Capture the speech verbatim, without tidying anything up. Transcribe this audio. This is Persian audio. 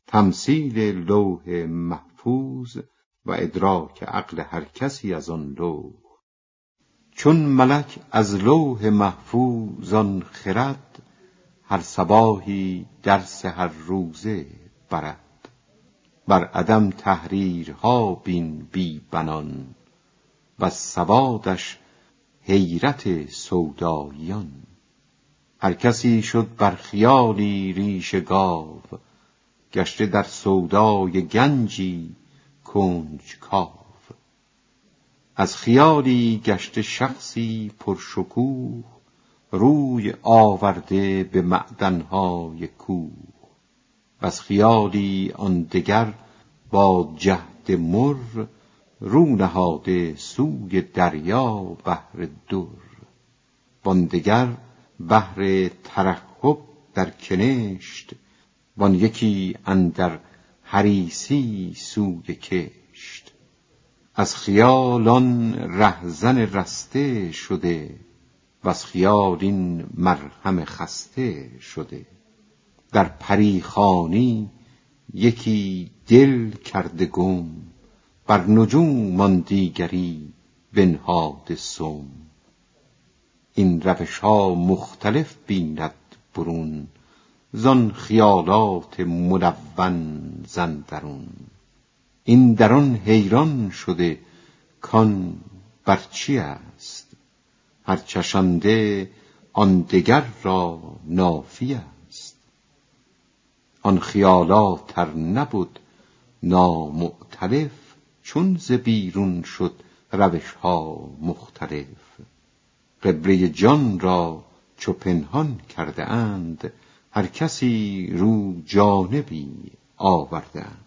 تمثیل لوح محفوظ و ادراک عقل هر کسی از آن لوح. چون ملک از لوح محفوظ آن خرد، هر صباحی درس هر روزه برد. بر عدم تحریرها بین بی بنان، و سوادش حیرت سوداییان. هر کسی شد بر خیالی ریش گاو، گشته در سودای گنجی کنج کاو. از خیالی گشته شخصی پرشکوه، روی آورده به معدنهای کوه. از خیالی آن دگر با جهد مر، رو نهاده سوی دریا بحر در. وان دگر بحر ترحب در کنشت، وان یکی اندر حریصی سوی کشت. از خیال آن رهزن رسته شده، وز خیال این مرهم خسته شده. در پریخانی یکی دل کرده گم، بر نجوم آن دیگری بنهاده سم. این روش ها مختلف بیند برون، زان خیالات ملون زن درون. این در آن حیران شده کان بر چی است، هر چشنده آن دگر را نافی است. آن خیالات ار نبود نامؤتلف، چون ز بیرون شد روش ها مختلف. قبله جان را چو پنهان کرده اند، هر کسی رو جانبی آورده اند.